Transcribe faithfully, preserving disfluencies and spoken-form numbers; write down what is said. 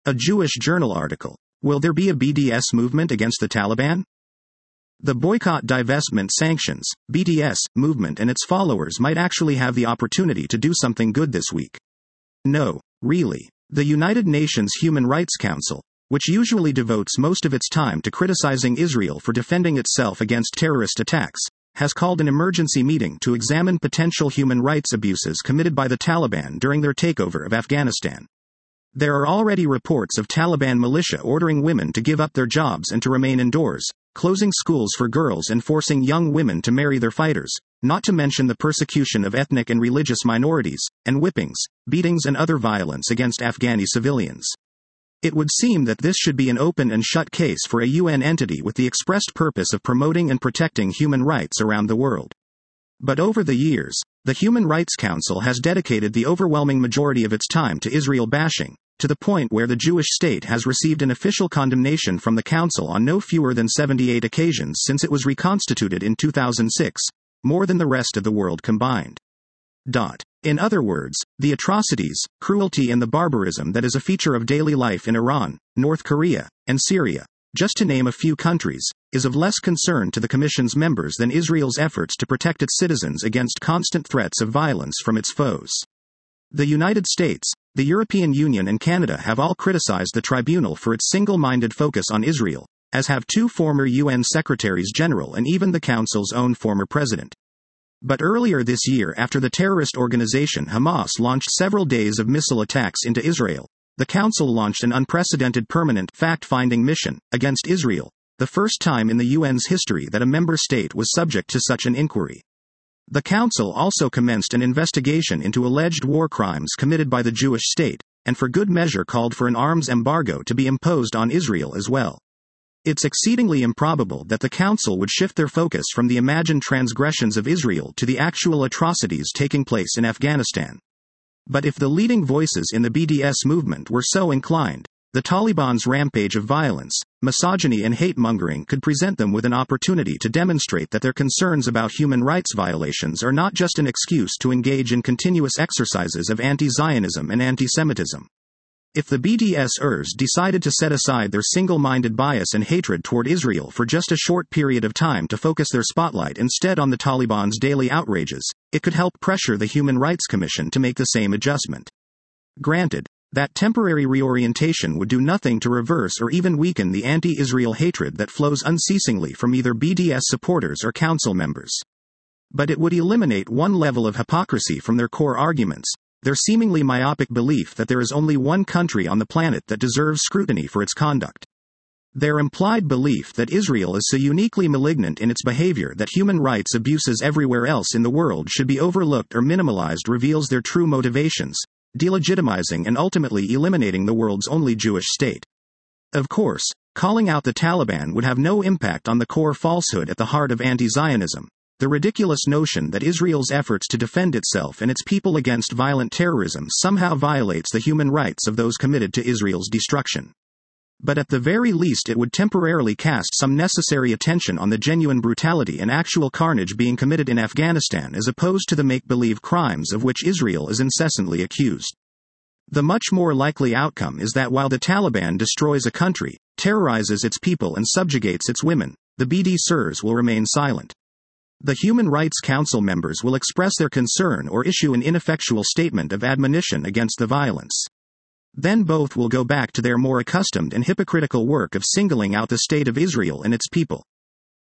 A Jewish Journal article. Will there be a B D S movement against the Taliban? The Boycott, Divestment, Sanctions, B D S, movement and its followers might actually have the opportunity to do something good this week. No, really. The United Nations Human Rights Council, which usually devotes most of its time to criticizing Israel for defending itself against terrorist attacks, has called an emergency meeting to examine potential human rights abuses committed by the Taliban during their takeover of Afghanistan. There are already reports of Taliban militia ordering women to give up their jobs and to remain indoors, closing schools for girls and forcing young women to marry their fighters, not to mention the persecution of ethnic and religious minorities, and whippings, beatings and other violence against Afghani civilians. It would seem that this should be an open and shut case for a U N entity with the expressed purpose of promoting and protecting human rights around the world. But over the years, the Human Rights Council has dedicated the overwhelming majority of its time to Israel bashing, to the point where the Jewish state has received an official condemnation from the Council on no fewer than seventy-eight occasions since it was reconstituted in two thousand six, more than the rest of the world combined. Dot. In other words, the atrocities, cruelty and the barbarism that is a feature of daily life in Iran, North Korea, and Syria, just to name a few countries, is of less concern to the Commission's members than Israel's efforts to protect its citizens against constant threats of violence from its foes. The United States, the European Union and Canada have all criticized the tribunal for its single-minded focus on Israel, as have two former U N Secretaries General and even the Council's own former president. But earlier this year, after the terrorist organization Hamas launched several days of missile attacks into Israel, the Council launched an unprecedented permanent fact-finding mission against Israel, the first time in the U N's history that a member state was subject to such an inquiry. The Council also commenced an investigation into alleged war crimes committed by the Jewish state, and for good measure called for an arms embargo to be imposed on Israel as well. It's exceedingly improbable that the Council would shift their focus from the imagined transgressions of Israel to the actual atrocities taking place in Afghanistan. But if the leading voices in the B D S movement were so inclined, the Taliban's rampage of violence, misogyny and hate-mongering could present them with an opportunity to demonstrate that their concerns about human rights violations are not just an excuse to engage in continuous exercises of anti-Zionism and anti-Semitism. If the B D S-ers decided to set aside their single-minded bias and hatred toward Israel for just a short period of time to focus their spotlight instead on the Taliban's daily outrages, it could help pressure the Human Rights Commission to make the same adjustment. Granted, that temporary reorientation would do nothing to reverse or even weaken the anti-Israel hatred that flows unceasingly from either B D S supporters or Council members. But it would eliminate one level of hypocrisy from their core arguments, their seemingly myopic belief that there is only one country on the planet that deserves scrutiny for its conduct. Their implied belief that Israel is so uniquely malignant in its behavior that human rights abuses everywhere else in the world should be overlooked or minimalized reveals their true motivations, delegitimizing and ultimately eliminating the world's only Jewish state. Of course, calling out the Taliban would have no impact on the core falsehood at the heart of anti-Zionism, the ridiculous notion that Israel's efforts to defend itself and its people against violent terrorism somehow violates the human rights of those committed to Israel's destruction. But at the very least it would temporarily cast some necessary attention on the genuine brutality and actual carnage being committed in Afghanistan as opposed to the make-believe crimes of which Israel is incessantly accused. The much more likely outcome is that while the Taliban destroys a country, terrorizes its people and subjugates its women, the B D S-ers will remain silent. The Human Rights Council members will express their concern or issue an ineffectual statement of admonition against the violence. Then both will go back to their more accustomed and hypocritical work of singling out the state of Israel and its people.